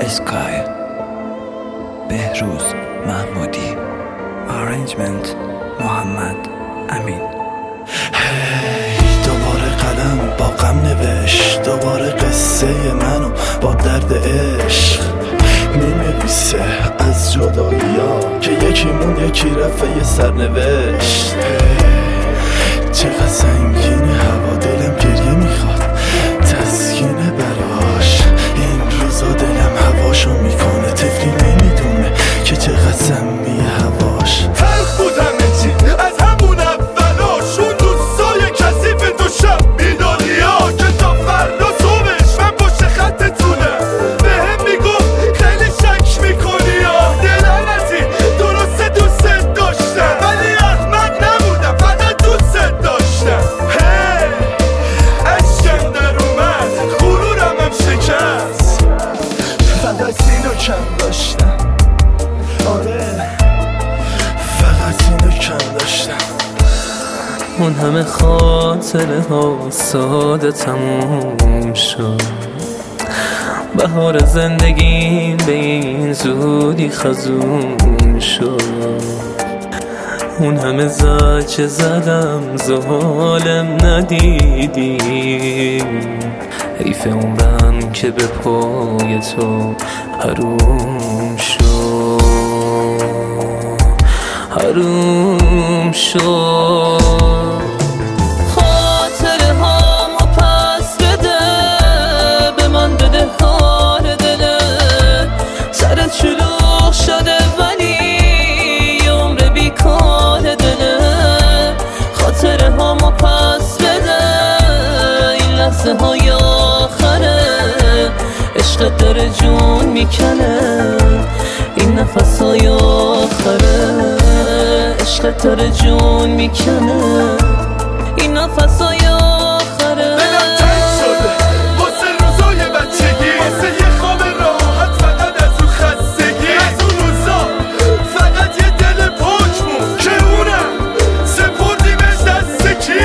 اسکای بهروز محمودی آرنجمنت محمد امین. دوباره قلم با غم نوشت، دوباره قصه منو با درد عشق مینویسه از جدایی ها که یکیمون یکی رفته سرنوشت. چقدر سنگین هوا، دلم گریه میخواد تسکینه براش. این روزا دلم هواشو میکنه، طفلی نمیدونه که چقدر سمی هواش. تلخ بود همه چی از همون اولاش، اون دوستای کثیف تو شب بیداری ها که تا فردا صبحش من پشت خطتونم. بهم میگفت خیلی شک میکنی یا دلم ازی درسته دوست داشتم، ولی احمق نبودم فقط دوست داشتم. عشقم در اومد غرورم هم شکست، فقط اینو کم داشتم. آره فقط اینو کم داشتم. اون همه خاطره ها ساده تموم شد، بهار زندگیم به این زودی خزون شد. اون همه زجر زدم ظالم ندیدی، حیف عمرم که به پای تو حروم شد، حروم شد. خاطره هامو پس بده، به من بده کار دله. سرت شلوغ شده ولی یه عمر بیکار دله. خاطره هامو پس بده، این لحظه های آخره. عشقت داره جون میکنه، این نفس های آخره. عشقت داره جون میکنه، این نفس های آخره. دلم تنگ شده واسه روزای بچگی، واسه یه خواب راحت فقط از اون خستگی. از اون روزا فقط یه دل پاکمون که اونم سپردیمش دست کی.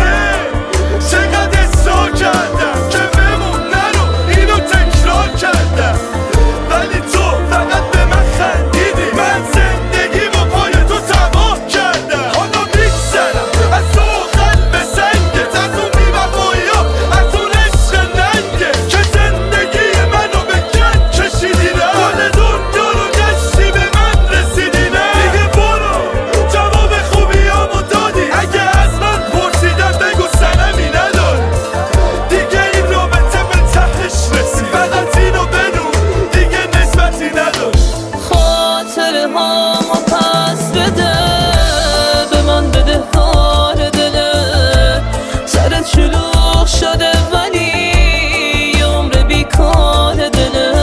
چقدر اصرار کردم که بمون نرو، اینو تکرار کردم، ولی تو فقط به من خندیدی. من زندگی با پای تو تباه کردم. حالا میگذرم از تو قلب سنگت، از اون بی‌وفایی ها، از اون عشق ننگت که زندگی منو به گند کشیدی. نه گل دنیا رو گشتی به من رسیدی. نه دیگه برو جواب خوبیامو دادی، اگه از من پرسیدن بگو سنمی نداری. دیگه این رابطه به تهش رسید، فقط اینو بدون دیگه نسبتی نداشت. خاطره هامو پس بده، به من بده کار دله. سرت شلوغ شده ولی یه عمر بیکار دله.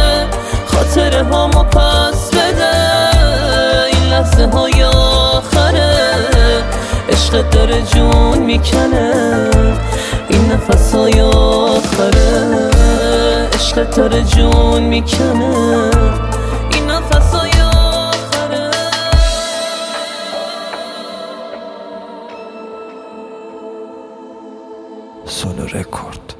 خاطره هامو پس بده، این لحظه های آخره. عشقت داره جون میکنه، این نفس های آخره. عشقت داره جون میکنه، این نفس های آخره. سولو رکورد.